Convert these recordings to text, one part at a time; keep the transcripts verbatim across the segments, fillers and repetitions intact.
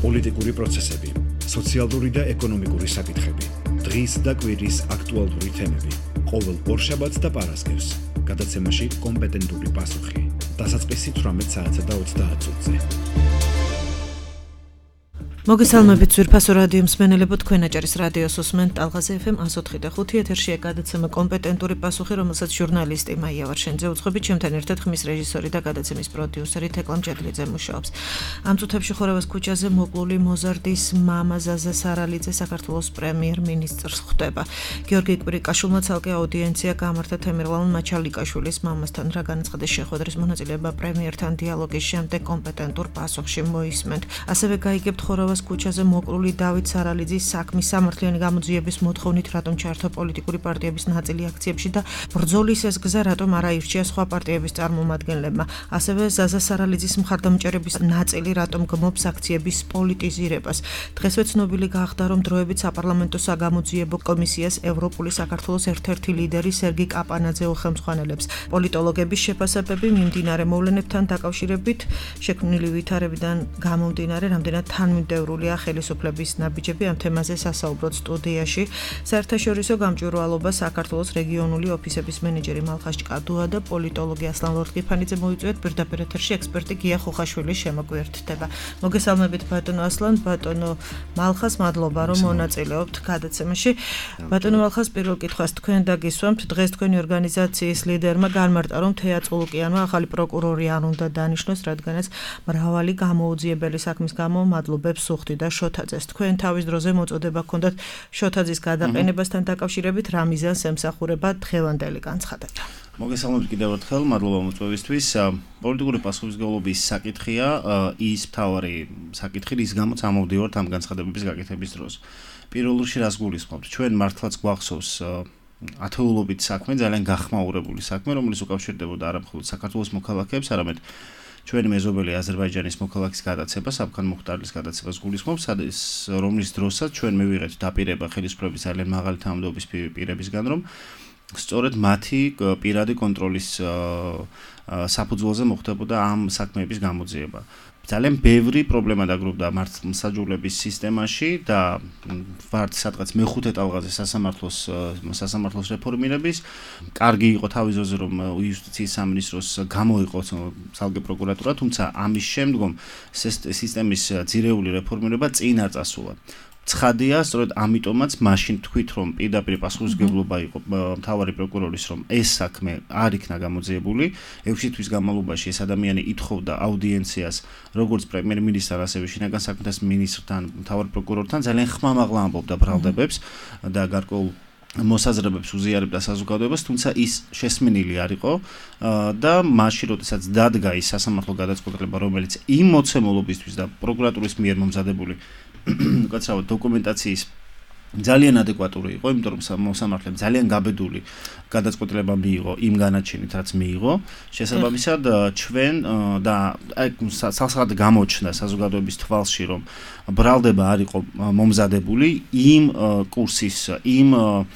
პოლიტიკური პროცესები, სოციალური და ეკონომიკური საკითხები, დღის და კვირის აქტუალური თემები, ყოველ ორშაბათს და პარასკევს, გადაცემაში კომპეტენტური პასუხი, დასაწყისი თვრამეტ საათსა და ოცდაათ წუთზე. მოგესალმებით ძვირფასო რადიო მსმენელებო, თქვენ აჭარის რადიოს უსმენთ ტალღაზე ეფ ემ one oh five point five ეთერშია გადაცემა კომპეტენტური პასუხი, რომელსაც ჟურნალისტი მაია ვარშენძე უძღვებით, ჩემთან ერთად ხმის რეჟისორი და გადაცემის პროდიუსერი თეკლამ ჭედლიძე მუშაობს. ამ წუთებში ხორევას ქუჩაზე მოკლული მოზარდის მამა ზაზა სარალიძე საქართველოს პრემიერ-მინისტრს ხვდება. გიორგი კვირიკაშვილმა ცალკე აუდიენცია გამართა თემირვალ მაჩალიკაშვილის მამასთან, რა განაცხადეს შეხვედრის მონაწილეობა პრემიერთან დიალოგის შემდეგ კომპეტენტურ პასუხში მოისმენთ. ასევე გაიგებთ ხორევას ქუჩაზე მოკლული დავით სარალიძის საქმის სამართლიანი გამოძიების მოთხოვნით რატომ ჩაერთო პოლიტიკური პარტიების ნაწილი აქციებში და ბრძოლის ეს გზა რატომ არ აირჩია სხვა პარტიების წარმომადგენლებმა. ასევე ზაზა სარალიძის მხარდამჭერების ნაწილი რატომ გმობს აქციების პოლიტიზირებას. დღესვე ცნობილი გახდა, რომ დროებით საპარლამენტო საგამოძიებო კომისიას ევროპული საქართველოს ერთ-ერთი ლიდერი სერგი კაპანაძე უხელმძღვანელებს. პოლიტოლოგების შეფასებები მიმდინარე მოვლენებთან დაკავშირებით შექმნილი ვითარებიდან გამომდინარე რამდენად თანმიმდევრულია ხელისუფლების ნაბიჯები ამ თემაზე სასაუბროთ სტუდიაში. საერთაშორისო გამჭვირვალობა საქართველოს რეგიონული ოფისების მენეჯერი მალხაზ ჭკადუა და პოლიტოლოგი ასლან ლორთქიფანიძე მოიწვიეთ პირდაპირ ეთერში ექსპერტი გია ხუხაშვილი შემოგვიერთდება. მოგესალმებით ბატონო ასლან, ბატონო მალხაზ, მადლობა რომ მონაწილეობთ გადაცემაში. ბატონო მალხაზ, პირველ კითხვას თქვენ დაგისვამთ. დღეს თქვენი ორგანიზაციის ლიდერმა განმარტა, რომ თეა წულუკიანმა ახალი პროკურორი არ უნდა დანიშნოს, რადგანაც მრავალი გამოუძიებელი საქმის გამო მადლობებს უხდი და შოთაძეს. თქვენ თავის დროზე მოწოდება ჰქონდათ შოთაძის გადაყენებასთან დაკავშირებით, რა მიზანს ემსახურება დღევანდელი განცხადება? მოგესალმებით კიდევ ერთხელ, მადლობა მოწვევისთვის. პოლიტიკური პასუხისმგებლობის საკითხია ის მთავარი საკითხი, რის გამოც ამოვდივართ ამ განცხადებების გაკეთების დროს. პირველ რიგში რას გულისხმობთ? ჩვენ მართლაც გვახსოვს ათეულობით საქმე, ძალიან გახმაურებული საქმე, რომელიც უკავშირდებოდა არა მხოლოდ საქართველოს მოქალაქეებს, არამედ ჩვენი მეზობელი აზერბაიჯანის მოქალაქის გადაცება, საბქან მუხტარლის გადაცებას გულისხმობს, რომლის დროსაც ჩვენ მივიღეთ დაპირება ხელისუფლების ძალიან მაღალი თანამდებობის პირებისგან, რომ სწორედ მათი პირადი კონტროლის საფუძველზე მოხდებოდა ამ საქმეების გამოძიება. ძალიან ბევრი პრობლემა დაგროვდა მართლმსაჯულების სისტემაში და ვართ სადღაც მეხუთე ტალღაზე სასამართლოს სასამართლოს რეფორმირების. კარგი იყო თავის ძროზე, რომ იუსტიციის სამინისტროს გამოიყო ცალკე პროკურატურა, თუმცა ამის შემდგომ სისტემის ძირეული რეფორმირება წინ არ წასულა. ცხადია, სწორედ ამიტომაც მაშინ თქვით, რომ პირდაპირ პასუხისმგებლობა იყო მთავარი პროკურორის, რომ ეს საქმე არ იქნა გამოძიებული. ექვსი თვის განმავლობაში ეს ადამიანი ითხოვდა აუდიენციას როგორც პრემიერ-მინისტრთან, ასევე შინაგან საქმეთა მინისტრთან, მთავარ პროკურორთან, ძალიან ხმამაღლა ამბობდა ბრალდებებს და გარკვეულ მოსაზრებებს უზიარებდა საზოგადოებას, თუმცა ის შესმინილი არ იყო და მაშინ, როდესაც დადგა ის სასამართლო გადაწყვეტილება, რომელიც იმ მოცემულობისთვის და პროკურატურის მიერ მომზადებული უკაცრავად დოკუმენტაციის ძალიან ადეკვატური იყო, იმიტომ რომ მოსამართლემ ძალიან გაბედული გადაწყვეტილება მიიღო იმ განაჩენით, რაც მიიღო. შესაბამისად, ჩვენ და სალსაღად გამოჩნდა საზოგადოების თვალში, რომ ბრალდება არ იყო მომზადებული იმ კურსის, იმ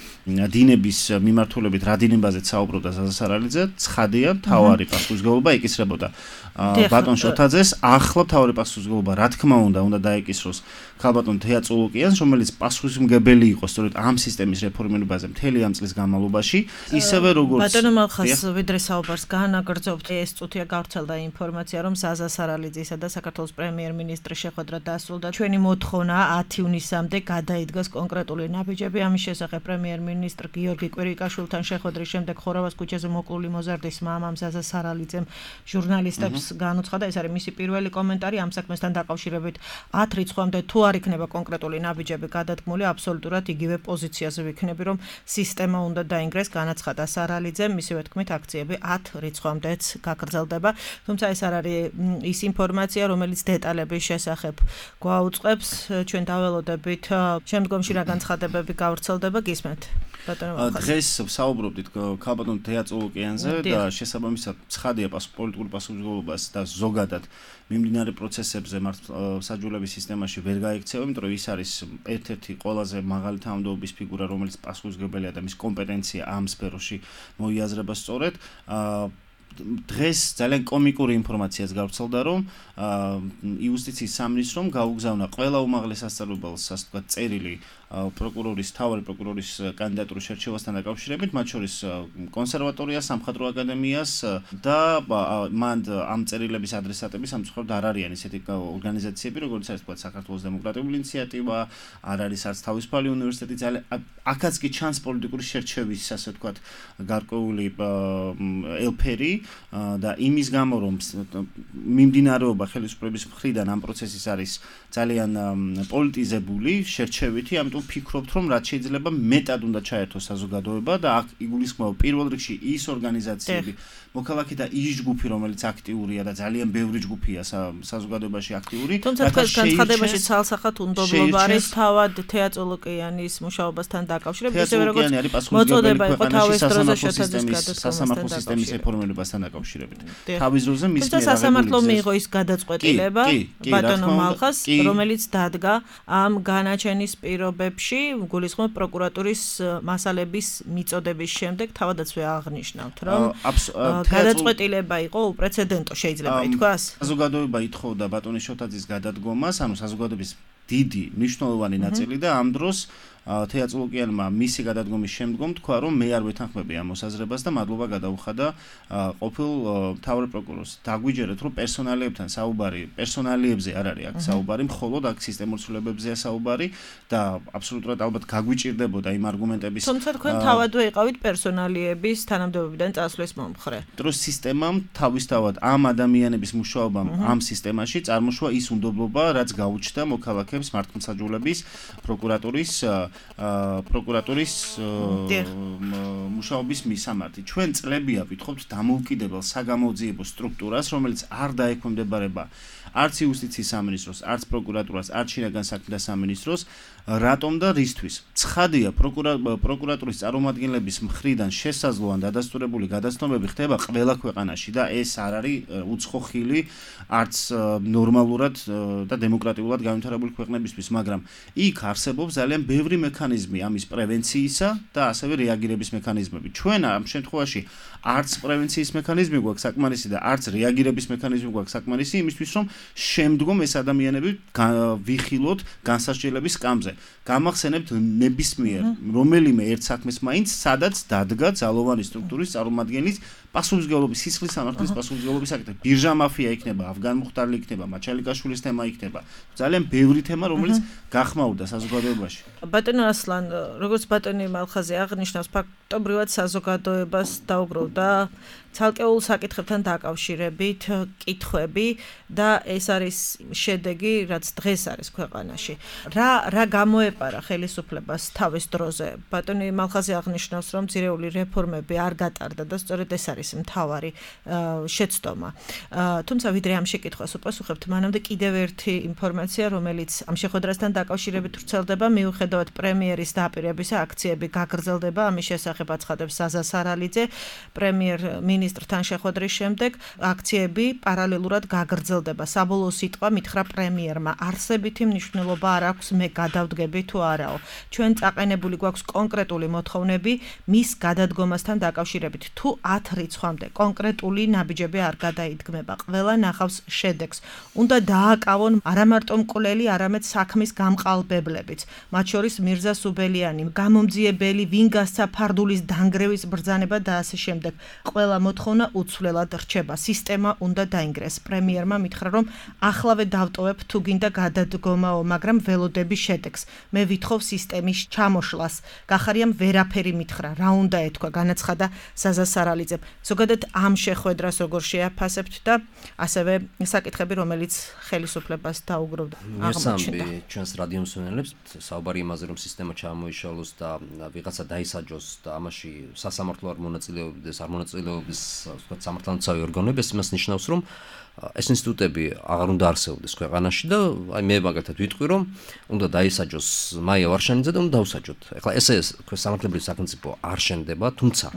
დინების მიმართულებით, რა დინებაზეც საუბრობდა ზაზა სარალიძე, ცხადია, მთავარი პასუხისმგებლობა ეკისრებოდა ბატონ შოთაძეს. ახლა მთავარი პასუხისმგებლობა, რა თქმა უნდა, უნდა დაეკისროს ქალბატონ თეა წულუკიანს, რომელიც პასუხისმგებელი იყო სწორედ ამ სისტემის რეფორმირებაზე მთელი ამ წლის განმავლობაში. ისევე როგორც ბატონო მალხაზ, ვიდრე საუბარს განაგრძობთ, ეს წუთია გავრცელდა ინფორმაცია, რომ ზაზა სარალიძისა და საქართველოს პრემიერ-მინისტრის შეხვედრა დასრულდა. ჩვენი მოთხოვნა ათი ივნისამდე გადაიდგას კონკრეტული ნაბიჯები ამის შესახებ. პრემიერ-მინისტრ გიორგი კვირიკაშვილთან შეხვედრის შემდეგ ხორევას ქუჩაზე მოკლული მოზარდის მამამ ზაზა სარალიძემ ჟურნალისტებს განუცხადა, ეს არის მისი პირველი კომენტარი ამ საქმესთან დაკავშირებით. ათ რიცხვამდე თუ არ იქნება კონკრეტული ნაბიჯები გადადგმული, აბსოლუტურად იგივე პოზიციაზე ვიქნები, რომ სისტემა უნდა დაინგრეს, განაცხადა სარალიძემ. მისივე თქმით, აქციები ათ რიცხვამდეც გაგრძელდება. თუმცა ეს არ არის ის ინფორმაცია, რომელიც დეტალების შესახებ გვაუწყებს. ჩვენ დაველოდებით შემდგომში რა განცხადებები გავრცელდება, გისმენთ. დღეს ვსაუბრობდით ქალბატონ თეა წულუკიანზე და შესაბამისად ცხადია პოლიტიკური პასუხისმგებლობას და ზოგადად მიმდინარე პროცესებზე მართლმსაჯულების სისტემაში ვერ გაიქცევა, იმიტომ რომ ის არის ერთ-ერთი ყველაზე მაღალი თანამდებობის ფიგურა, რომელიც პასუხისმგებელია და მის კომპეტენცია ამ სფეროში მოიაზრება სწორედ. დღეს ძალიან კომიკური ინფორმაციაც გავრცელდა, რომ იუსტიციის სამინისტრომ გაუგზავნა ყველა უმაღლეს სასწავლებელს, ასე ვთქვათ, წერილი პროკურორის, თავარი პროკურორის კანდიდატურის შერჩევასთან დაკავშირებით, მათ შორის კონსერვატორიას, სამხატვრო აკადემიას და მან ამ წერილების ადრესატები სამწუხაროდ არ არიან ისეთი ორგანიზაციები, როგორც არის თქვათ საქართველოს დემოკრატიული ინიციატივა, არ არის არც თავისუფალი უნივერსიტეტი, ძალიან აქაც კი ჩანს პოლიტიკური შერჩევის, ასე ვთქვათ, გარკვეული ელფერი და იმის გამო რომ მიმდინარეობა ხელისუფლების მხრიდან ამ პროცესის არის ძალიან პოლიტიზებული, შერჩევითი, ამიტომ ვფიქრობთ, რომ რაც შეიძლება მეტად უნდა ჩაერთოს საზოგადოება და აქ იგულისხმება პირველ რიგში ის ორგანიზაციები, მოქალაქე და ის ჯგუფი, რომელიც აქტიურია და ძალიან ბევრი ჯგუფია საზოგადოებაში აქტიური. თუმცა თქვენს განცხადებაში ცალსახად უნდობლობა არის თავად თეატოლოგიანის მუშაობასთან დაკავშირებით, ისევე როგორც მოწოდება იყო თავის დროზე შეთანხმების სასამართლო სისტემის რეფორმირებასთან დაკავშირებით. თავის დროზე მის მიერ თუმცა სასამართლომ მიიღო ის გადაწყვეტილება ბატონო მალხას, რომელიც დადგა ამ განაჩენის პირობებში, გულისხმობ პროკურატურის მასალების მიწოდების შემდეგ თავადაც აღნიშნავთ, რომ გადაწყვეტილება იყო უპრეცედენტო, შეიძლება ითქვას. საზოგადოება ითხოვდა ბატონის შოთაძის გადადგომას, ანუ საზოგადოების დიდი მნიშვნელოვანი ნაწილი და ამ დროს თეატოლოგიანმა მისი გადადგომის შემდგომ თქვა, რომ მე არ ვეთანხმები ამ მოსაზრებას და მადლობა გადაუხადა ყოფილ მთავარ პროკურორს. დაგვიჯერეთ, რომ პერსონალიებთან საუბარი, პერსონალიებზე არ არის აქ საუბარი, მხოლოდ აქ სისტემურ ცვლილებებზეა საუბარი და აბსოლუტურად ალბათ გაგვიჭირდებოდა იმ არგუმენტების. თუმცა თქვენ თავადვე იყავით პერსონალიების თანამდებობიდან წასვლის მომხრე. დროს სისტემამ თავისთავად ამ ადამიანების მუშაობამ ამ სისტემაში წარმოშვა ის უნდობლობა, რაც გაუჩნდა მოქალაქეებს მართლმსაჯულების პროკურატურის პროკურატურის მუშაობის მისამართი. ჩვენ წლებია ვითხოვთ დამოუკიდებელ საგამოძიებო სტრუქტურას, რომელიც არ დაექვემდებარება არც იუსტიციის სამინისტროს, არც პროკურატურას, არც შინაგან საქმეთა სამინისტროს, რატომ და რისთვის. ცხადია, პროკურატურის წარმომადგენლების მხრიდან შესაძლოა დადასტურებული გადაცნობები ხდება ყველა ქვეყანაში და ეს არ არის უცხო ხილი არც ნორმალურად და დემოკრატიულად განვითარებული ქვეყნებისთვის, მაგრამ იქ არსებობს ძალიან ბევრი მექანიზმი ამის პრევენციისა და ასევე რეაგირების მექანიზმები. ჩვენ ამ შემთხვევაში არც პრევენციის მექანიზმი გვაქვს საკმარისი და არც რეაგირების მექანიზმი გვაქვს საკმარისი იმისთვის, რომ შემდგომ ეს ადამიანები ვიხილოთ განსასჯელების სკამზე. გამახსენებთ ნებისმიერ რომელიმე ერთ საქმეს მაინც, სადაც დადგა ძალოვანი სტრუქტურის წარმომადგენლის პასუხისმგებლობის, სისხლის სამართლის პასუხისმგებლობის აქტი. ბირჟა მაფია იქნება, ავგან მუხტარლი იქნება, მაჩალიკაშვილის თემა იქნება. ძალიან ბევრი თემა, რომელიც გახმაურდა საზოგადოებაში. ბატონო ასლან, როგორც ბატონი მალხაზი აღნიშნავს, ფაქტობრივად საზოგადოებას დაუგროვდა ცალკეულ საკითხებთან დაკავშირებით კითხვები და ეს არის შედეგი, რაც დღეს არის ქვეყანაში. რა რა გამოეპარა ხელისუფლებას თავის დროზე? ბატონი მალხაზი აღნიშნავს, რომ ძირეული რეფორმები არ გატარდა და სწორედ ეს არის მთავარი შეცდომა. თუმცა ვიდრე ამ შეკითხვას უპასუხებთ, მანამდე კიდევ ერთი ინფორმაცია, რომელიც ამ შეხვედრასთან დაკავშირებით ვრცელდება, მიუხედავად პრემიერის დაპირებისა, აქციები გაგრძელდება, ამის შესახებ აცხადებს საზა სარალიძე, პრემიერ მინისტრთან შეხვედრის შემდეგ აქციები პარალელურად გაგრძელდება. საბოლოო სიტყვა მითხრა პრემიერმა, არსებითი მნიშვნელობა არ აქვს, მე გადავდგები თუ არაო. ჩვენ წაყენებული გვაქვს კონკრეტული მოთხოვნები მის გადადგომასთან დაკავშირებით. თუ ათ რიცხვამდე კონკრეტული ნაბიჯები არ გადაიდგმება, ყველა ნახავს შედეგს. უნდა დააკავონ არა მარტო მკვლელი, არამედ საქმის გამყალბებლებიც. მათ შორის მირზა სუბელიანი, გამომძიებელი, ვინ გასცა ფარდულის დანგრევის ბრძანება და ასე შემდეგ. ყველა მოთხოვნა უცვლელად რჩება. სისტემა უნდა დაინგრეს. პრემიერმა მითხრა, რომ ახლავე დავტოვებ თუ გინდა გადადგომაო, მაგრამ ველოდები შედეგს. მე ვითხოვ სისტემის ჩამოშლას. გახარიამ ვერაფერი მითხრა. რა უნდა ეთქვა, განაცხადა საზა სარალიძემ. ზოგადად ამ შეხვედრას როგორ შეაფასებთ და ასევე საკითხები, რომელიც ხელისუფლებას დაუგროვდა. აღმოჩნდა. ჩვენს რადიო მსმენელებს საუბარი იმაზე, რომ სისტემა ჩამოიშალოს და ვიღაცა დაისაჯოს და ამაში სასამართლო არ მონაწილეობდეს, არ მონაწილეობის, ვთქვათ, სამართალმცავი ორგანოები, ეს იმას ნიშნავს, რომ ეს ინსტიტუტები აღარ უნდა არსებობდეს ქვეყანაში და აი მე მაგალითად ვიტყვი, რომ უნდა დაისაჯოს მაია ვარშანიძე და უნდა დავსაჯოთ. ეხლა ესე სამართლებრივი სახელმწიფო არ შენდება, თუმცა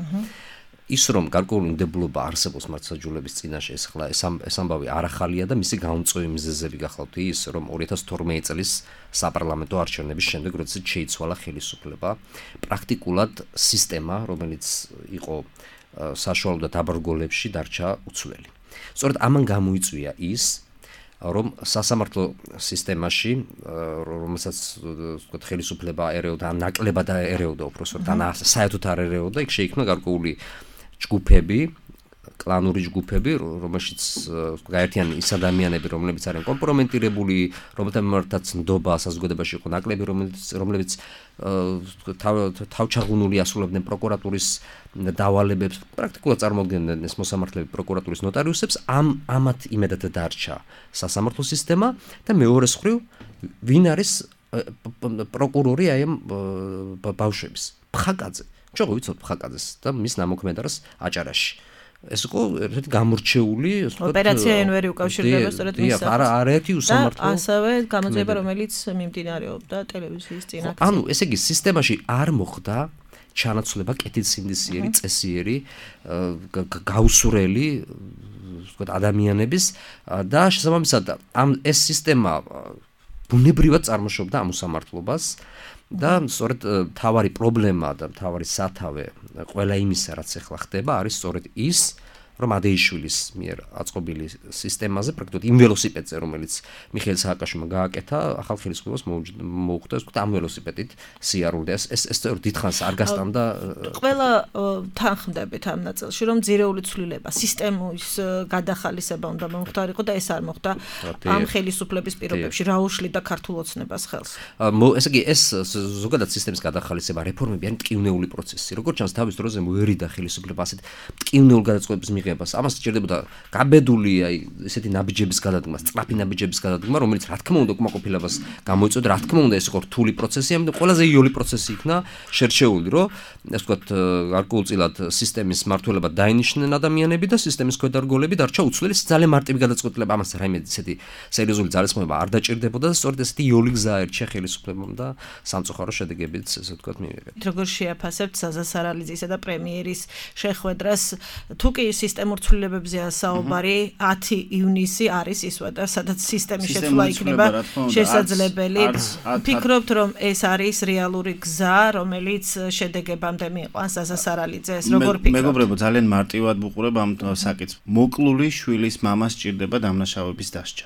ის რომ გარკვეული უნდებლობა არსებობს მართლმსაჯულების წინაშე, ეს ხლა ეს ამბავი არ ახალია და მისი გამომწვევი მიზეზები გახლავთ ის, რომ ორი ათას თორმეტი წლის საპარლამენტო არჩევნების შემდეგ, როდესაც შეიცვალა ხელისუფლება, პრაქტიკულად სისტემა, რომელიც იყო საშუალო და დაბრძოლებში დარჩა უცვლელი. სწორედ ამან გამოიწვია ის, რომ სასამართლო სისტემაში, რომელსაც ვთქვათ, ხელისუფლება ერეოდა, ნაკლებად ერეოდა უпроსოდ, ან საერთოდ არ ერეოდა, იქ შეიქმნა გარკვეული ჯგუფები, კლანური ჯგუფები, რომელშიც გაერთიანდნენ ის ადამიანები, რომლებიც არიან კომპრომენტირებული, რომელთა მიმართაც ნდობა საზოგადოებაში იყო ნაკლები, რომლებიც რომლებიც თავჩაღუნული ასრულებდნენ პროკურატურის დავალებებს, პრაქტიკულად წარმოადგენდნენ ეს მოსამართლეები პროკურატურის ნოტარიუსებს, ამ ამათ იმედად დარჩა სასამართლო სისტემა და მეორე მხრივ ვინ არის პროკურორი აი ამ ბავშვების? ფხაკაძე. ჩვენ ვიცით ფხაკაძეს და მის ნამოქმედარს აჭარაში. ეს იყო ერთ-ერთი გამორჩეული, ასე ვთქვათ, ოპერაცია ენვერი უკავშირდება სწორედ მის სახით. არა, არაერთი უსამართლო. და ასევე გამოძიება, რომელიც მიმდინარეობდა ტელევიზიის წინააღმდეგ. ანუ ესე იგი სისტემაში არ მოხდა ჩანაცვლება კეთილსინდისიერი, წესიერი, გაუსურველი, ვთქვათ, ადამიანების და შესაბამისად ამ ეს სისტემა ბუნებრივად წარმოშობდა ამ უსამართლობას. და სწორედ თავარი პრობლემა და თავარი სათავე ყველა იმისა, რაც ახლა ხდება, არის სწორედ ის, რომ ადეიშვილის მიერ აწყობილი სისტემაზე, პრაქტიკულად იმ ველოსიპედზე, რომელიც მიხეილ სააკაშვილმა გააკეთა, ახალ ხელისუფლებას მოუხდა, ეს ამ ველოსიპედით სიარულდა. ეს ეს ეს დიდხანს არ გასტანდა. ყველა თანხმდებით ამ ნაწილში, რომ ძირეული ცვლილება, სისტემის გადახალისება უნდა მომხდარიყო და ეს არ მოხდა ამ ხელისუფლების პირობებში, რაუშლი და ქართულ ოცნებას ხელს. ესე იგი, ეს ზოგადად სისტემის გადახალისება, რეფორმები არის მტკივნეული პროცესი. როგორც ჩანს, თავის დროზე მოერიდა ხელისუფლება ასეთ მტკივნეულ გადაწყვეტილებას მიღება. ამას სჭირდებოდა გაბედული, აი, ესეთი ნაბიჯების გადადგმა, სწრაფი ნაბიჯების გადადგმა, რომელიც რა თქმა უნდა უკმაყოფილებას გამოიწვევდა, რა თქმა უნდა ეს იყო რთული პროცესი, ამიტომ ყველაზე იოლი პროცესი იქნა შერჩეული, რომ ასე ვთქვათ, გარკვეულწილად სისტემის მმართველებად დაინიშნენ ადამიანები და სისტემის ქვედარგოლები დარჩა უცვლელი, ძალიან მარტივი გადაწყვეტილება, ამას რაიმე ესეთი სერიოზული ძალისხმევა არ დაჭირდებოდა და სწორედ ესეთი იოლი გზა ერჩია ხელისუფლებამ და სამწუხარო შედეგებიც, ასე ვთქვათ, მიიღეთ. როგორ შეაფასებთ საზას არალიძისა და პრემიერის შეხვედრას, თუ კი სისტემურ ცვლილებებზეა საუბარი, ათი ივნისი არის ის ვადა, სადაც სისტემის შეცვლა იქნება შესაძლებელი. ფიქრობთ, რომ ეს არის რეალური გზა, რომელიც შედეგებამდე მიიყვანს საზას არალიძეს? როგორ ფიქრობთ? მეგობრებო, ძალიან მარტივად ვუყურებ ამ საკითხს. მოკლული შვილის მამას სჭირდება დამნაშავების დასჯა.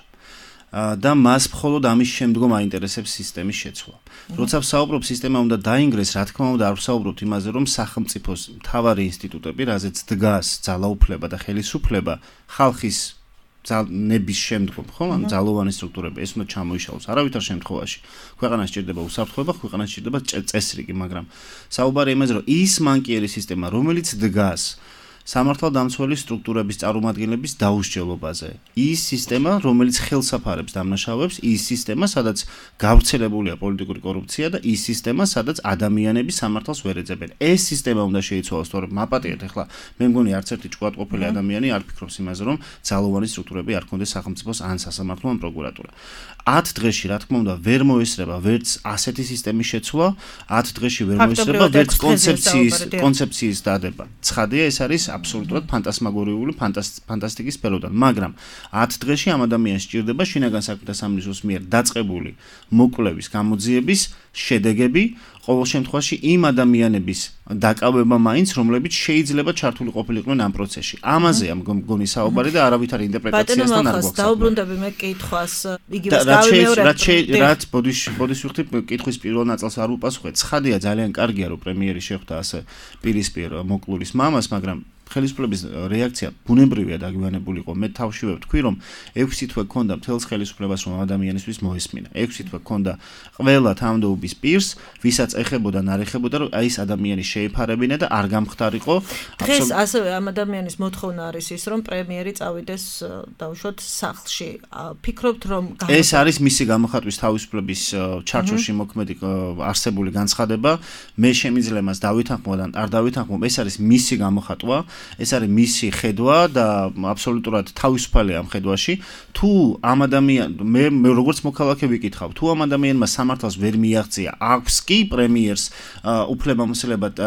და მას მხოლოდ ამის შემდგომ აინტერესებს სისტემის შეცვლა. როცა ვსაუბრობ სისტემა უნდა დაინგრეს, რა თქმა უნდა არ ვსაუბრობთ იმაზე, რომ სახელმწიფოს მთავარი ინსტიტუტები, რაზეც დგას ძალაუფლება და ხელისუფლება, ხალხის ნების შემდგომ, ხო, ან ძალოვანი სტრუქტურები, ეს უნდა ჩამოიშალოს. არავითარ შემთხვევაში ქვეყანა სჭირდება უსაფრთხოება, ქვეყანა სჭირდება წესრიგი, მაგრამ საუბარი იმაზე, რომ ის მანკიერი სისტემა, რომელიც დგას სამართალდამცველი სტრუქტურების წარმომადგენლების დაუსჯელობაზე. ის სისტემა, რომელიც ხელსაფარებს დამნაშავეებს, ის სისტემა, სადაც გავრცელებულია პოლიტიკური კორუფცია და ის სისტემა, სადაც ადამიანები სამართალს ვერ ეძებენ. ეს სისტემა უნდა შეიცვალოს, თორემ მაპატიეთ ახლა მე მგონი არც ერთი ჭკვატყოფილი ადამიანი არ ფიქრობს იმაზე, რომ ძალოვანი სტრუქტურები არ ქონდეს სახელმწიფოს ან სასამართლო ან პროკურატურა. ათ დღეში, რა თქმა უნდა, ვერ მოესწრება ვერც ასეთი სისტემის შეცვლა, ათ დღეში ვერ მოესწრება ვერც კონცეფციის კონცეფციის დადება. ცხადია, ეს არის აბსოლუტურად ფანტასმაგორიული ფანტასტიკის სფეროდან, მაგრამ ათ დღეში ამ ადამიანს სჭირდება შინაგან საქმეთა სამინისტროს მიერ დაწყებული მოკვლევის გამოძიების შედეგები, ყოველ შემთხვევაში იმ ადამიანების დაკავება მაინც, რომლებიც შეიძლება ჩართული ყოფილიყვნენ ამ პროცესში. ამაზეა მგონი საუბარი და არავითარ ინტერპრეტაციასთან არ გვაქვს. დაუბრუნდები მე კითხვას, იგივეს გავიმეორებ. რაც ბოდიში ბოდიში ვიხდი კითხვის პირველ ნაწილს არ უპასუხე. ცხადია, ძალიან კარგია, რომ პრემიერი შეხვდა ასე პირისპირ მოკლულის მამას, მაგრამ ხელისუფლების რეაქცია ბუნებრივია დაგვიანებული იყო. მე თავშივე ვთქვი, რომ ექვსი თვე ქონდა მთელს ხელისუფლებას, რომ ადამიანისთვის მოესმინა. ექვსი თვე ქონდა ყველა თანამდებობის პირს, ვისაც ეხებოდა, არ ეხებოდა, რომ აი ეს ადამიანი შეიფარებინა და არ გამხდარიყო. დღეს ასევე ამ ადამიანის მოთხოვნა არის ის, რომ პრემიერი წავიდეს დაუშვათ სახლში. ფიქრობთ, რომ ეს არის მისი გამოხატვის თავისუფლების ჩარჩოში მოქმედი არსებული განცხადება. მე შემიძლია მას დავითანხმო და არ დავითანხმო, ეს არის მისი გამოხატვა. ეს არის მისი ხედვა და აბსოლუტურად თავისუფალია ამ ხედვაში. თუ ამ ადამიანს მე როგორც მოქალაქე ვიკითხავ, თუ ამ ადამიანმა სამართალს ვერ მიაღწია, აქვს კი პრემიერს უფლებამოსილება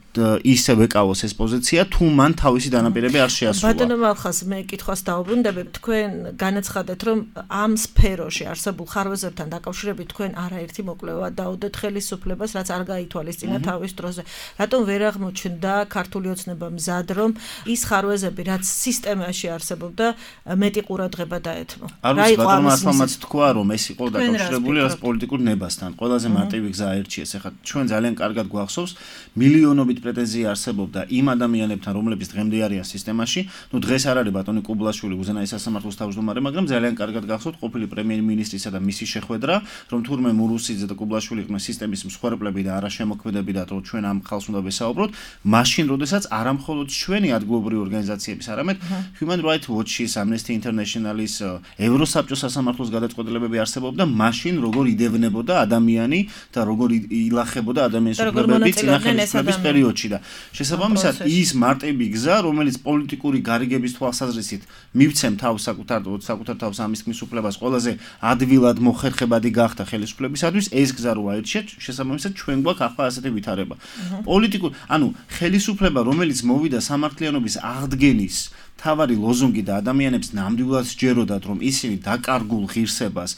ისე ვეკავოს ეს პოზიცია, თუ მან თავისი დანაპირები არ შეასრულა. ბატონო მალხას მე კითხვას დავუბრუნდები, თქვენ განაცხადეთ, რომ ამ სფეროში არსებულ ხარვეზებთან დაკავშირებით თქვენ არაერთი მოკვლევა დაუდეთ ხელისუფლებას, რაც არ გაითვალისწინა თავის დროზე. რატომ ვერ აღმოჩნდა ქართული ოცნება მზად, რომ ის ხარვეზები, რაც სისტემაში არსებობდა, მეტი ყურადღება დაეთმო? რა იყო ამის მიზეზი? თქვა, რომ ეს იყო დაკავშირებული რაც პოლიტიკურ ნებასთან. ყველაზე მარტივი გზა აირჩიეს. ეხლა ჩვენ ძალიან კარგად გვახსოვს, მილიონობით პრეტენზია არსებობდა იმ ადამიანებთან, რომლებიც დღემდე არიან სისტემაში. ნუ დღეს არ არის ბატონი კუბლაშვილი უზენაეს სასამართლოს თავმჯდომარე, მაგრამ ძალიან კარგად გახსოვთ ყოფილი პრემიერ-მინისტრისა და მისი შეხვედრა, რომ თურმე მურუსიძე და კუბლაშვილი იყვნენ სისტემის მსხვერპლები და არაშემოქმედები და რომ ჩვენ ამ ხალხს უნდა ვესაუბროთ, მაშინ როდესაც არა მხოლოდ ჩვენი ადგილობრივი ორგანიზაციების, არამედ Human Rights Watch-ის, Amnesty International-ის, ევროსაბჭოს სასამართლოს გადაწყვეტილებები არსებობდა, მაშინ როგორ იდევნებოდა ადამიანი და როგორ ილახებოდა ადამიანის უფლებები წინა ხელისუფლების პერიოდში და შესაბამისად ის მარტივი გზა, რომელიც პოლიტიკური გარიგების თვალსაზრისით მივცემ თავს საკუთარ საკუთარ თავს ამის ხმის უფლებას ყველაზე ადვილად მოხერხებადი გახდა ხელისუფლებისათვის, ეს გზა რო აირჩიეთ, შესაბამისად ჩვენ გვაქვს ახლა ასეთი ვითარება. პოლიტიკურ, ანუ ხელისუფლება, რომელიც მოვიდა სამართლიანობის აღდგენის თავარი ლოზუნგი და ადამიანებს ნამდვილად სჯეროდათ, რომ ისინი დაკარგულ ღირსებას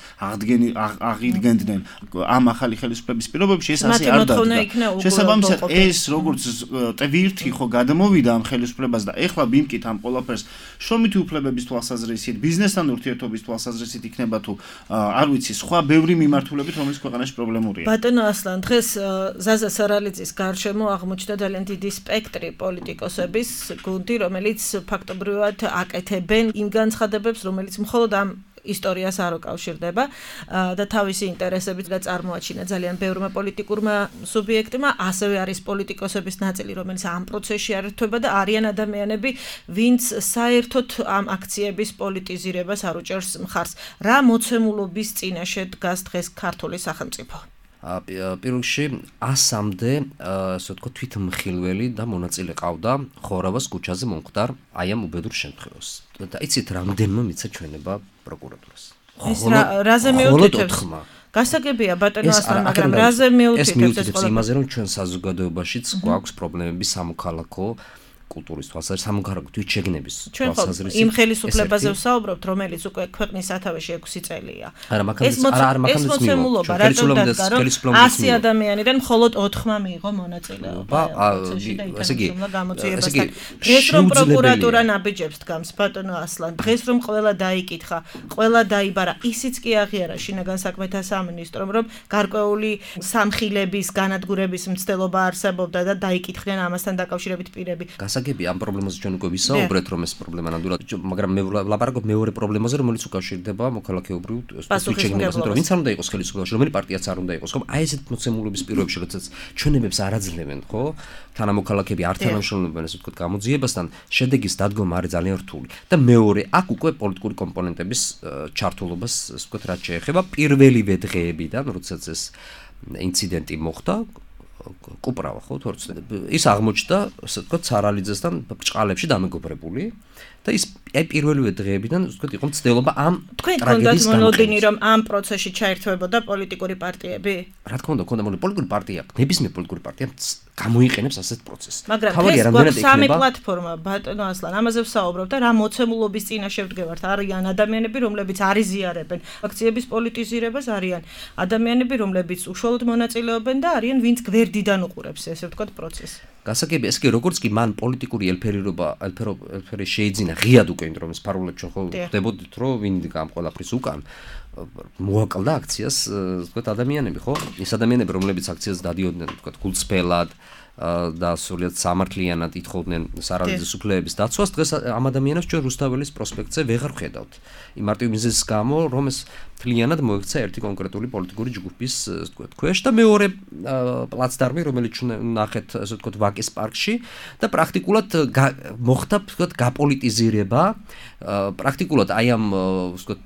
აღიდგენდნენ ამ ახალი ხელისუფლების პირობებში, ეს ასე არ დადგა. შესაბამისად, ეს როგორც ტვირთი ხო გადმოვიდა ამ ხელისუფლებას და ეხლა ვიმკით ამ ყველაფერს შრომითი უფლებების თვალსაზრისით, ბიზნესთან ურთიერთობის თვალსაზრისით იქნება თუ არ ვიცი, სხვა ბევრი მიმართულებით, რომელიც ქვეყანაში პრობლემურია. ბატონო ასლან, დღეს ზაზა სარალიძის გარშემო აღმოჩნდა ძალიან დიდი სპექტრი პოლიტიკოსების გუნდი, რომელიც ფაქტობრივად აკეთებენ იმ განცხადებებს, რომელიც მხოლოდ ამ ისტორიას არ უკავშირდება და თავისი ინტერესებით და წარმოაჩინა ძალიან ბევრმა პოლიტიკურმა სუბიექტმა, ასევე არის პოლიტიკოსების ნაწილი, რომელიც ამ პროცესში არ ერთვება და არიან ადამიანები, ვინც საერთოდ ამ აქციების პოლიტიზირებას არ უჭერს მხარს. რა მოცემულობის წინაშე დგას დღეს ქართული სახელმწიფო? პირველში ასამდე ასე ვთქვათ თვითმხილველი და მონაწილე ყავდა ხორავას ქუჩაზე მომხდარ აი ამ უბედურ შემთხვევას. და იცით რამდენმა მიცა ჩვენება პროკურატურას. ეს რაზე მეუთითებს? გასაგებია ბატონო ასლან, მაგრამ რაზე მეუთითებს ეს მიუთითებს იმაზე, რომ ჩვენ საზოგადოებაშიც გვაქვს პრობლემები სამოქალაქო კულტურის თვალსაზრისით, სამოქალაქო თვითშეგნების თვალსაზრისით. იმ ხელისუფლებაზე ვსაუბრობთ, რომელიც უკვე ქვეყნის სათავეში ექვსი წელია. არა, მაგას არა, არა, მაგას მოცემულობა, რატომ დადგა, რომ ასი ადამიანიდან მხოლოდ ოთხმა მიიღო მონაწილეობა. ესე იგი, ესე იგი, დღეს რომ პროკურატურა ნაბიჯებს დგამს, ბატონო ასლან, დღეს რომ ყველა დაიკითხა, ყველა დაიბარა, ისიც კი აღიარა შინაგან საქმეთა სამინისტრომ, რომ გარკვეული სამხილების, განადგურების მცდელობა არსებობდა და დაიკითხდნენ ამასთან დაკავშირებით პირები. გასაგებია ამ პრობლემაზე ჩვენ უკვე ვისაუბრეთ, რომ ეს პრობლემა ნამდვილად, მაგრამ მე ვლაპარაკობ მეორე პრობლემაზე, რომელიც უკავშირდება მოქალაქეობრივ თვითშეგნებას, რომ ვინც არ უნდა იყოს ხელისუფლებაში, რომელი პარტიაც არ უნდა იყოს, ხომ? აი ესეთ მოცემულობის პირობებში, როდესაც ჩვენებებს არ აძლევენ, ხო? თანამოქალაქეები არ თანამშრომლობენ, ასე ვთქვათ, გამოძიებასთან, შედეგის დადგომა არის ძალიან რთული. და მეორე, აქ უკვე პოლიტიკური კომპონენტების ჩართულობას, ასე ვთქვათ, რაც შეეხება პირველივე დღეებიდან, როდესაც ეს ინციდენტი მოხდა, კუპრავა ხო თორცე ის აღმოჩნდა ასე ვთქვათ სარალიძესთან ბჭყალებში დამეგობრებული და ის აი პირველივე დღეებიდან ასე ვთქვათ იყო მცდელობა ამ ტრაგედიის გამო რომ ამ პროცესში ჩაერთვებოდა პოლიტიკური პარტიები. რა თქმა უნდა, ქონდა პოლიტიკური პარტია, ნებისმიერ პოლიტიკური პარტია გამოიყენებს ასეთ პროცესს. მაგრამ ეს გვაქვს სამი პლატფორმა, ბატონო ასლან, ამაზე ვსაუბრობ და რა მოცემულობის წინაშე ვდგევართ. არიან ადამიანები, რომლებიც არიზიარებენ აქციების პოლიტიზირებას, არიან ადამიანები, რომლებიც უშუალოდ მონაწილეობენ და არიან ვინც გვერდიდან უყურებს ესე ვთქვათ პროცესს. გასაგებია, ეს კი როგორც კი მან პოლიტიკური ელფერირობა, ელფერი შეიძინა ღიად უკვე იმ დროს ფარულებს ხო ხდებოდით, რომ ვინ ამ ყველაფრის უკან მოაკლდა აქციას, ვთქვათ ადამიანები, ხო? ის ადამიანები, რომლებიც აქციას დადიოდნენ, ვთქვათ, გულწრფელად და სულიად სამართლიანად ითხოვდნენ სარალიძის უფლებების დაცვას, დღეს ამ ადამიანებს ჩვენ რუსთაველის პროსპექტზე ვეღარ ვხედავთ. იმ მარტივ მიზეზის გამო, რომ ეს მთლიანად მოექცა ერთი კონკრეტული პოლიტიკური ჯგუფის, ასე ვთქვათ, ქვეშ და მეორე პლაცდარმი, რომელიც ნახეთ, ასე ვთქვათ, ვაკის პარკში და პრაქტიკულად მოხდა, ვთქვათ, გაპოლიტიზირება, პრაქტიკულად აი ამ, ასე ვთქვათ,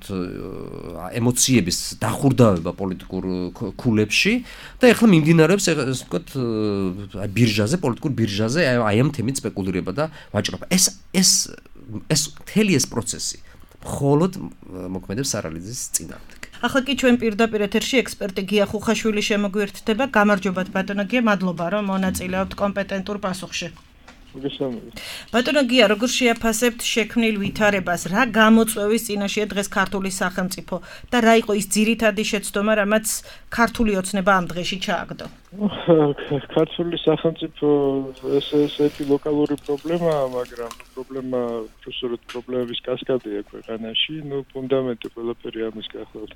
ემოციების დახურდავება პოლიტიკურ ქულებში და ეხლა მიმდინარეობს, ასე ვთქვათ, ბირჟაზე, პოლიტიკურ ბირჟაზე აი ამ თემით სპეკულირება და ვაჭრობა. ეს ეს ეს მთელი ეს პროცესი მხოლოდ მოქმედებს სარალიძის წინააღმდეგ. ახლა კი ჩვენ პირდაპირ ეთერში ექსპერტი გია ხუხაშვილი შემოგვიერთდება. გამარჯობათ ბატონო გია, მადლობა რომ მონაწილეობთ კომპეტენტურ პასუხში. ბატონო გია, როგორ შეაფასებთ შექმნილ ვითარებას, რა გამოწვევის წინაშეა დღეს ქართული სახელმწიფო და რა იყო ის ძირითადი შეცდომა, რამაც ქართული ოცნება ამ დღეში ჩააგდო? ქართული სახელმწიფო ესეთი ლოკალური პრობლემაა, მაგრამ პრობლემა უბრალოდ პრობლემების კასკადია ქვეყანაში, ნუ ფუნდამენტი ყველაფერი ამის გახლავთ.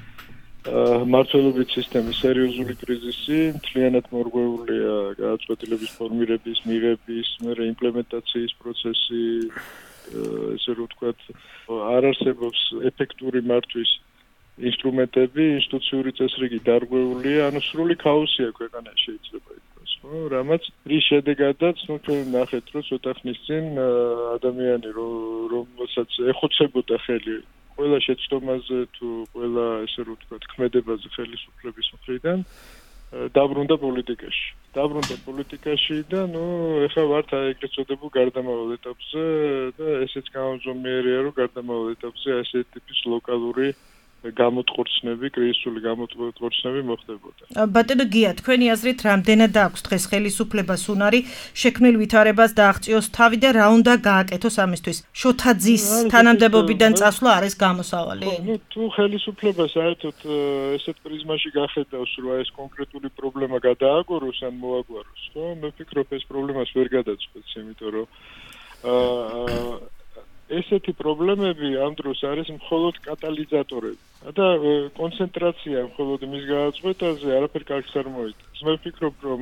მართლობის სისტემის სერიოზული კრიზისი, მთლიანად მორღვეულია გადაწყვეტილების ფორმირების, მიღების, მერე იმპლემენტაციის პროცესი, ესე რომ ვთქვათ, არ არსებობს ეფექტური მართვის ინსტრუმენტები, ინსტიტუციური წესრიგი დარღვეულია, ანუ სრული ქაოსია ქვეყანაში შეიძლება ითქვას, ხო? რამაც რის შედეგადაც, ნუ ჩვენ ნახეთ, რომ ცოტა ხნის წინ ადამიანი რომელსაც ეხოცებოდა ხელი ყველა შეცდომაზე თუ ყველა ესე რომ ვთქვათ ქმედებაზე ხელისუფლების მხრიდან დაბრუნდა პოლიტიკაში. დაბრუნდა პოლიტიკაში და ნუ ეხლა ვართ ეგრეთ წოდებულ გარდამავალ ეტაპზე და ესეც გამომძომიერია რომ გარდამავალ ეტაპზე ასეთი ტიპის ლოკალური გამოტყორცნები, კრიზისული გამოტყორცნები მოხდებოდა. ბატონო გია, თქვენი აზრით რამდენად აქვს დღეს ხელისუფლებას უნარი შექმნილ ვითარებას დააღწიოს თავი და რა უნდა გააკეთოს ამისთვის? შოთაძის თანამდებობიდან წასვლა არის გამოსავალი? ნუ თუ ხელისუფლება საერთოდ ესეთ პრიზმაში გახედავს, რომ ეს კონკრეტული პრობლემა გადააგოროს ან მოაგვაროს, ხო? მე ვფიქრობ, ეს პრობლემას ვერ გადაწყვეტს, იმიტომ რომ აა ესეთი პრობლემები ამ დროს არის მხოლოდ კატალიზატორები და კონცენტრაცია მხოლოდ მის გადაწყვეტაზე არაფერ კარგს არ მოიტანს. მე ვფიქრობ, რომ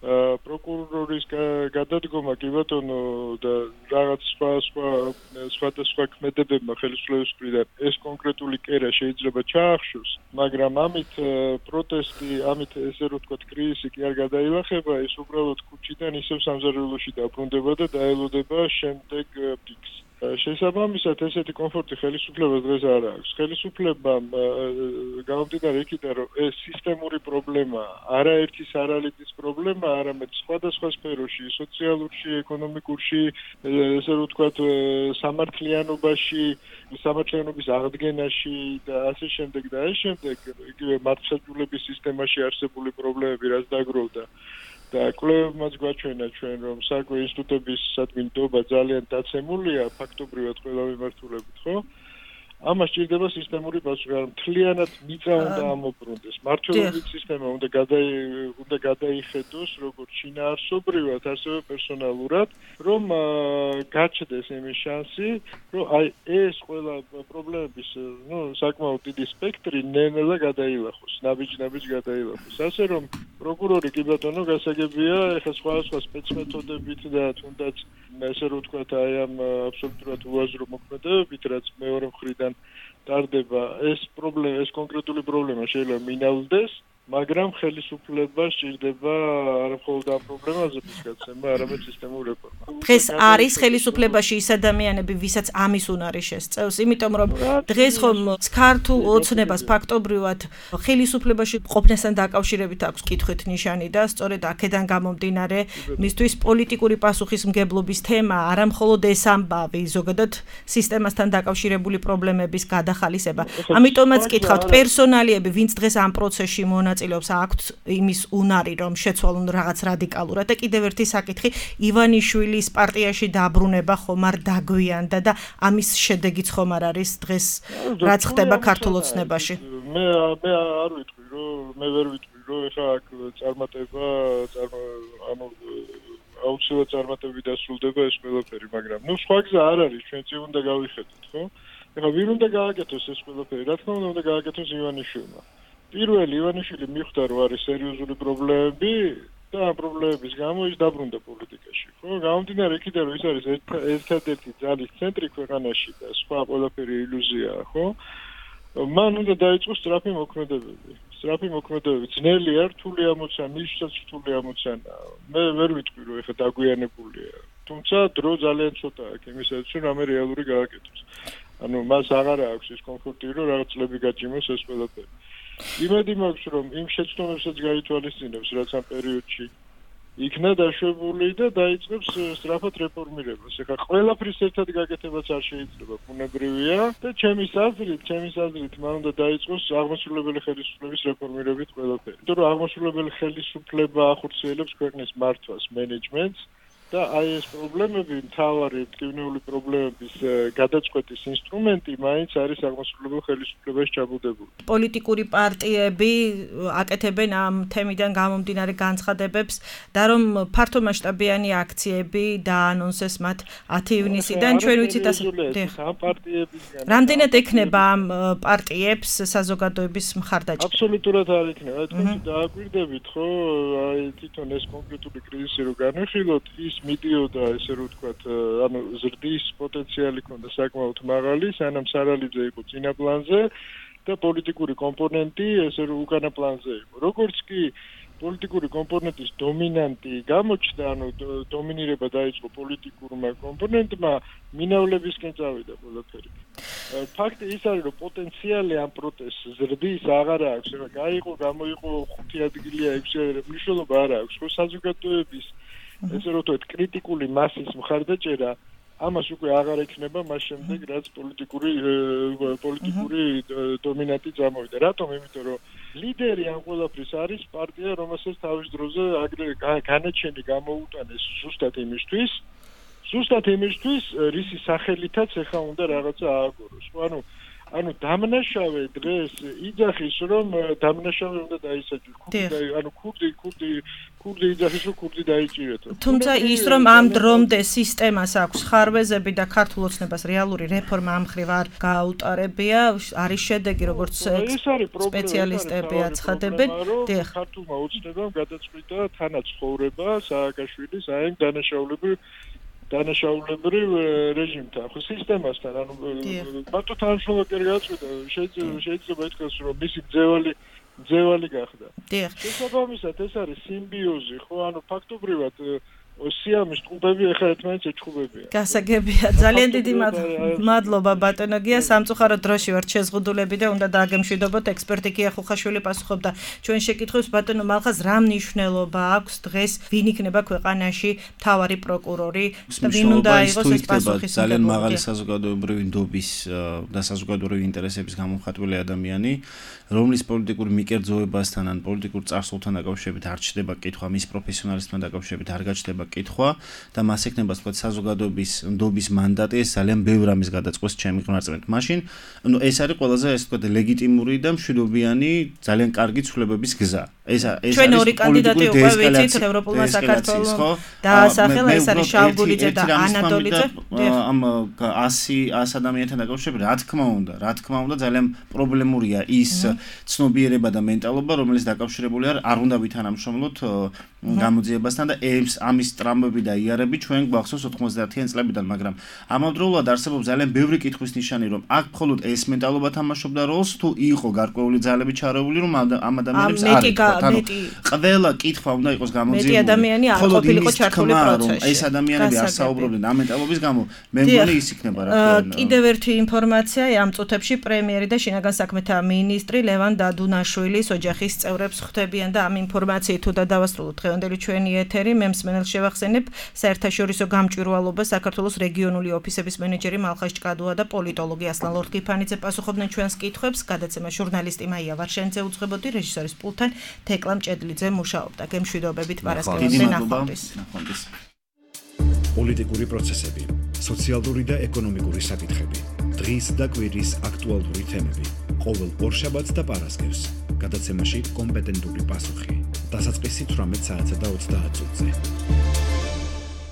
პროკურორის გადადგომა კი ბატონო და რაღაც სხვა სხვა სხვადასხვა ქმედებებმა ხელისუფლების მხრიდან ეს კონკრეტული კერა შეიძლება ჩაახშოს, მაგრამ ამით პროტესტი, ამით ესე რომ ვთქვათ, კრიზისი კი არ გადაილახება, ეს უბრალოდ ქუჩიდან ისევ სამზარეულოში დაბრუნდება და დაელოდება შემდეგ პიკს. შესაბამისად ესეთი კომფორტი ხელისუფლებას დღეს არ აქვს. ხელისუფლებამ გამომდინარე იქიდან, რომ ეს სისტემური პრობლემა, არაერთი სარალეთის პრობლემა, არამედ სხვადასხვა სფეროში, სოციალურში, ეკონომიკურში, ესე რომ ვთქვათ, სამართლიანობაში, სამართლიანობის აღდგენაში და ასე შემდეგ და ასე შემდეგ, იგივე მართლმსაჯულების სისტემაში არსებული პრობლემები რაც დაგროვდა. და კვლევებმაც გვაჩვენა ჩვენ, რომ საკვე ინსტიტუტების სადგინდობა ძალიან დაცემულია ფაქტობრივად ყველა მიმართულებით, ხო? ამას ჭირდება სისტემური პასუხი, რომ მთლიანად მიწა უნდა ამობრუნდეს. მართლობის სისტემა უნდა გადაი უნდა გადაიხედოს როგორც შინაარსობრივად, ასევე პერსონალურად, რომ გაჩნდეს იმის შანსი, რომ აი ეს ყველა პრობლემების, ნუ საკმაოდ დიდი სპექტრი ნელ-ნელა გადაილახოს, ნაბიჯ-ნაბიჯ გადაილახოს. ასე რომ პროკურორი კი ბატონო გასაგებია, ეხლა სხვადასხვა სპეცმეთოდებით და თუნდაც ესე რომ ვთქვათ, აი ამ აბსოლუტურად უაზრო მოქმედებებით, რაც მეორე მხრიდან ტარდება, ეს პრობლემა, ეს კონკრეტული პრობლემა შეიძლება მინალდეს, მაგრამ ხელისუფლებას სჭირდება არა მხოლოდ ამ პრობლემაზე მისგაცემა, არამედ სისტემური რეფორმა. დღეს არის ხელისუფლებაში ის ადამიანები, ვისაც ამის უნარი შესწევს, იმიტომ რომ დღეს ხომ ქართულ ოცნებას ფაქტობრივად ხელისუფლებაში ყოფნასთან დაკავშირებით აქვს კითხვით ნიშანი და სწორედ აქედან გამომდინარე, მისთვის პოლიტიკური პასუხისმგებლობის თემა არა მხოლოდ ეს ამბავი, ზოგადად სისტემასთან დაკავშირებული პრობლემების გადახალისება. ამიტომაც კითხავთ, პერსონალიები, ვინც დღეს ამ პროცესში მონაწილეობს, აქვთ იმის უნარი, რომ შეცვალონ რაღაც რადიკალურად და კიდევ ერთი საკითხი, ივანიშვილის პარტიაში დაბრუნება ხომ არ დაგვიანდა და ამის შედეგიც ხომ არ არის დღეს რაც ხდება ქართულ ოცნებაში? მე მე არ ვიტყვი, რომ მე ვერ ვიტყვი, რომ ეხლა აქ წარმატება, ანუ აუცილებლად წარმატებით დასრულდება ეს ყველაფერი, მაგრამ ნუ სხვა გზა არ არის, ჩვენ წინ უნდა გავიხედოთ, ხო? ეხლა ვინ უნდა გააკეთოს ეს ყველაფერი? რა თქმა უნდა, უნდა გააკეთოს ივანიშვილმა. პირველი ივანიშვილი მიხვდა, რომ არის სერიოზული პრობლემები და ამ პრობლემების გამო ის დაბრუნდა პოლიტიკაში. ხო, გამომდინარე იქიდან, რომ ის არის ერთადერთი ძალის ცენტრი ქვეყანაში და სხვა ყველაფერი ილუზიაა, ხო? მან უნდა დაიწყოს სწრაფი მოქმედებები. სწრაფი მოქმედებები ძნელია, რთული ამოცანა, მისცაც რთული ამოცანა. მე ვერ ვიტყვი, რომ ეხა დაგვიანებულია. თუმცა დრო ძალიან ცოტა აქვს იმისათვის, რომ ამე რეალური გააკეთოს. ანუ მას აღარა აქვს ის კომფორტი, რომ რაღაც წლები გაჭიმოს ეს ყველაფერი. იმედი მაქვს, რომ იმ შეცდომებსაც გაითვალისწინებს, რაც ამ პერიოდში იქნა დაშვებული და დაიწყებს სწრაფად რეფორმირებას. ეხლა ყველაფრის ერთად გაკეთებაც არ შეიძლება, ბუნებრივია და ჩემის აზრით, ჩემის აზრით მან უნდა დაიწყოს აღმასრულებელი ხელისუფლების რეფორმირებით ყველაფერი. იმიტომ რომ აღმასრულებელი ხელისუფლება ახორციელებს ქვეყნის მართვას, მენეჯმენტს და აი ეს პრობლემები, მთავარი ტექნიკური პრობლემების გადაწყვეტის ინსტრუმენტი მაინც არის აღმასრულებელ ხელისუფლებაში ჩაბუდებული. პოლიტიკური პარტიები აკეთებენ ამ თემიდან გამომდინარე განცხადებებს და რომ ფართომასშტაბიანი აქციები დაანონსეს მათ ათი ივნისიდან ჩვენ ვიცით ასე. ამ პარტიებისგან რამდენად ექნება ამ პარტიებს საზოგადოების მხარდაჭერა? აბსოლუტურად არ იქნება. თქვენ დააკვირდებით ხო, აი თვითონ ეს კონკრეტული კრიზისი რო განვიხილოთ, ის მიდიოდა ესე რომ ვთქვათ, ანუ ზრდის პოტენციალი ქონდა საკმაოდ მაღალი, სანამ სარალიძე იყო წინა პლანზე და პოლიტიკური კომპონენტი ესე რომ უკანა პლანზე იყო. როგორც კი პოლიტიკური კომპონენტის დომინანტი გამოჩნდა, ანუ დომინირება დაიწყო პოლიტიკურმა კომპონენტმა, მინავლებისკენ წავიდა ყველაფერი. ფაქტი ის არის, რომ პოტენციალი ამ პროტესტს ზრდის აღარ აქვს, ეხლა გაიყო, გამოიყო ხუთი ადგილია, ექვსი ადგილი, მნიშვნელობა არ აქვს. ხო, საზოგადოების ესე რომ ვთქვათ, კრიტიკული მასის მხარდაჭერა ამას უკვე აღარ ექნება მას შემდეგ, რაც პოლიტიკური პოლიტიკური დომინანტი წამოვიდა. რატომ? იმიტომ რომ ლიდერი ამ ყველაფრის არის პარტია, რომელსაც თავის დროზე განაჩენი გამოუტანეს ზუსტად იმისთვის, ზუსტად იმისთვის, რისი სახელითაც ეხა უნდა რაღაცა ააგოროს. ანუ ანუ დამნაშავე დღეს იძახის, რომ დამნაშავე უნდა დაისაჯოს. ქურდი, ანუ ქურდი, ქურდი, ქურდი იძახის, რომ ქურდი დაიჭირეთო. თუმცა ის, რომ ამ დრომდე სისტემას აქვს ხარვეზები და ქართულ ოცნებას რეალური რეფორმა ამ მხრივ არ გააუტარებია, არის შედეგი, როგორც სპეციალისტები აცხადებენ. ქართულმა ოცნებამ გადაწყვიტა თანაც ცხოვრება სააკაშვილის აი ამ დანაშაულებრივ დანაშაულებრივ რეჟიმთან, ხო სისტემასთან, ანუ მარტო თანაშრომლად არ გაწყვეტა, შეიძლება შეიძლება ითქვას, რომ მისი ძევალი ძევალი გახდა. დიახ. შესაბამისად ეს არის სიმბიოზი, ხო, ანუ ფაქტობრივად სიამის ტყუპები ახლა ერთმანეთს ეჩხუბებიან. გასაგებია, ძალიან დიდი მადლობა ბატონო გია, სამწუხაროდ დროში ვართ შეზღუდულები და უნდა დააგემშვიდობოთ. ექსპერტი გია ხუხაშვილი პასუხობდა ჩვენ შეკითხვებს. ბატონო მალხაზ, რა მნიშვნელობა აქვს დღეს ვინ იქნება ქვეყანაში მთავარი პროკურორი და ვინ უნდა იყოს ეს პასუხისმგებელი? ძალიან მაღალი საზოგადოებრივი ნდობის და საზოგადოებრივი ინტერესების გამომხატველი ადამიანი, რომლის პოლიტიკური მიკერძოებასთან ან პოლიტიკურ წარსულთან დაკავშირებით არ ჩდება კითხვა, მის პროფესიონალიზმთან დაკავშირებით არ გაჩნდება კითხვა და მას ექნება თქვა საზოგადოების ნდობის მანდატი, ეს ძალიან ბევრ ამის გადაწყვეტს ჩემი ყნარწმენით. მაშინ, ანუ ეს არის ყველაზე ეს თქვა ლეგიტიმური და მშვიდობიანი, ძალიან კარგი ცვლილებების გზა. ეს ეს ჩვენ ორი კანდიდატი უკვე ვიცით, ევროპულმა საქართველოს დაასახელა, ეს არის შავგულიძე და ანატოლიძე. ამ ასი ადამიანთან დაკავშირებით, რა თქმა უნდა, რა თქმა უნდა, ძალიან პრობლემურია ის ცნობიერება და მენტალობა, რომელიც დაკავშირებული არის არ უნდა ვითანამშრომლოთ გამოძიებასთან და ეს ამის ტრამვები და იარები ჩვენ გვახსოვს ოთხმოცდაათიან წლებიდან, მაგრამ ამავდროულად არსებობს ძალიან ბევრი კითხვის ნიშანი, რომ აქ მხოლოდ ეს მენტალობა თამაშობდა როლს, თუ იყო გარკვეული ძალები ჩარეული, რომ ამ ადამიანებს არ ეთქვათ. ანუ ყველა კითხვა უნდა იყოს გამოძიებული. მეტი ადამიანი არ ყოფილიყო ჩართული პროცესში. ეს ადამიანები არ საუბრობდნენ ამ მენტალობის გამო. მე მგონი ის იქნება რა თქმა. კიდევ ერთი ინფორმაცია, ამ წუთებში პრემიერი და შინაგან საქმეთა მინისტრი ლევან დადუნაშვილის ოჯახის წევრებს ხვდებიან და ამ ინფორმაციით თუ დავასრულოთ დღევანდელი ჩვენი ეთერი, მე მსმენელს შევახსენებ საერთაშორისო გამჭვირვალობა საქართველოს რეგიონული ოფისების მენეჯერი მალხაზ ჭკადუა და პოლიტოლოგი ასლან ლორთქიფანიძე პასუხობდნენ ჩვენს კითხვებს. გადაცემა ჟურნალისტი მაია ვარშენიძე უძღვებოდი, რეჟისორის პულტთან თეკლა მჭედლიძე მუშაობდა. გემშვიდობებით პარასკევამდე ნახვამდის. პოლიტიკური პროცესები, სოციალური და ეკონომიკური საკითხები, დღის და კვირის აქტუალური თემები. ყოველ ორშაბათს და პარასკევს გადაცემაში კომპეტენტური პასუხი. დასაწყისი თვრამეტ საათსა და ოცდაათ წუთზე.